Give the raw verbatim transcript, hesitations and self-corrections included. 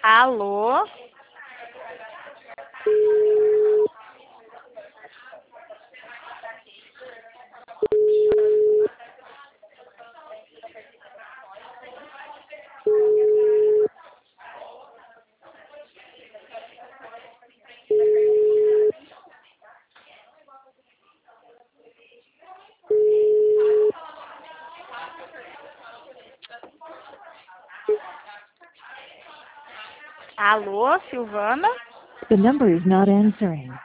Alô? Alô, Silvana? The number is not answering.